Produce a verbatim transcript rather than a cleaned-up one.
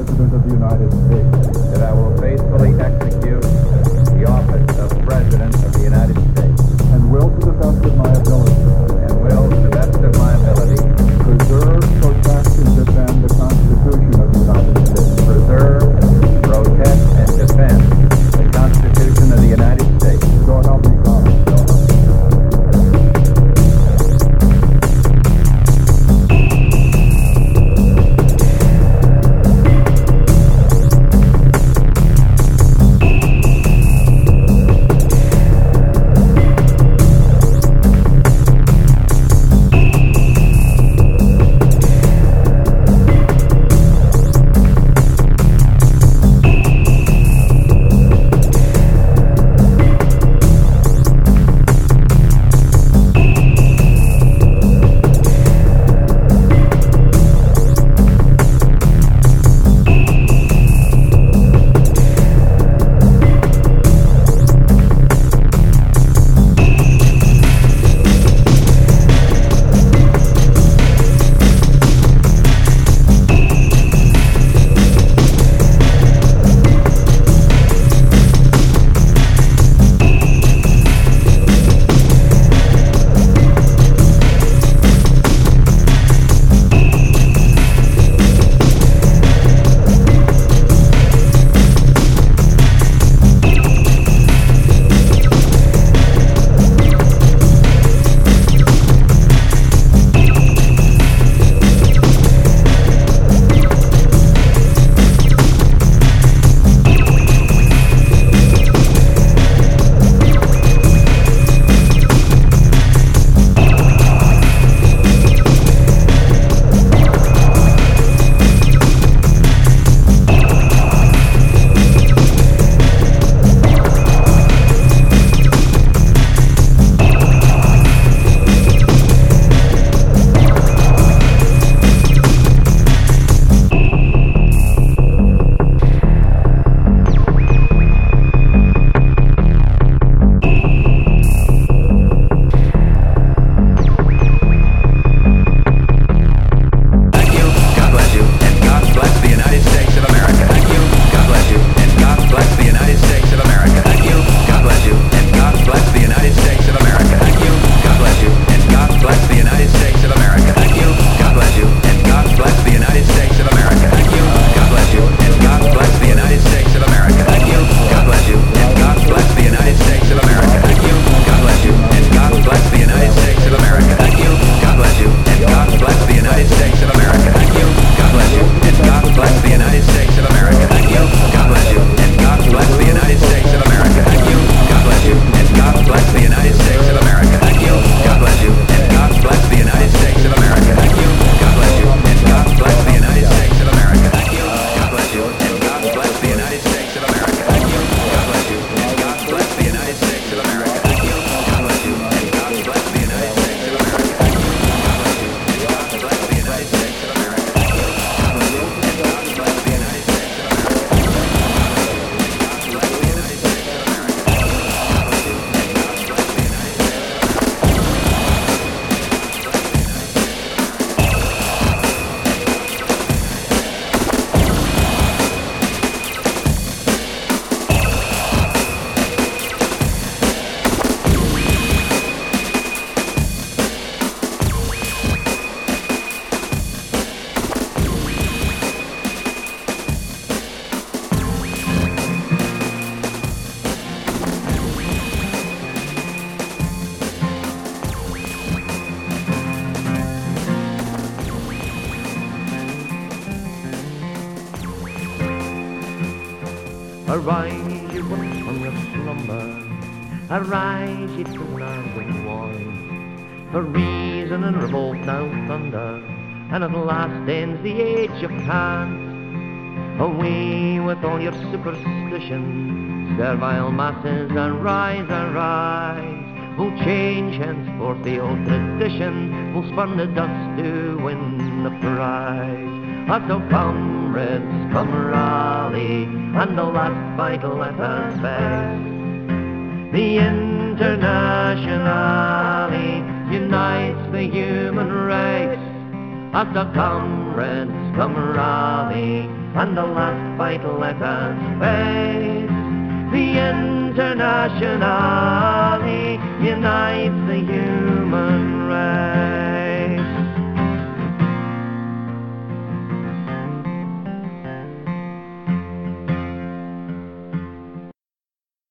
President of the United States, that I will faithfully execute the office of President of the United States, and will to the best of my ability and will, to the best of my ability, preserve, protect, and defend the Constitution of the United States, preserve, protect, and defend the Constitution of the United States. so help me God. So help me. Arise, ye once from your slumber, arise, ye pronouncing wine. For reason and revolt now thunder, and at last ends the age of cant. Away with all your superstition, servile masses, arise, arise. We'll change henceforth the old tradition, we'll spurn the dust to win the prize. Ah, so comrades, come rally, and the last fight let us face. The Internationale unites the human race. Ah, so comrades, come rally, and the last fight let us face. The Internationale unites the human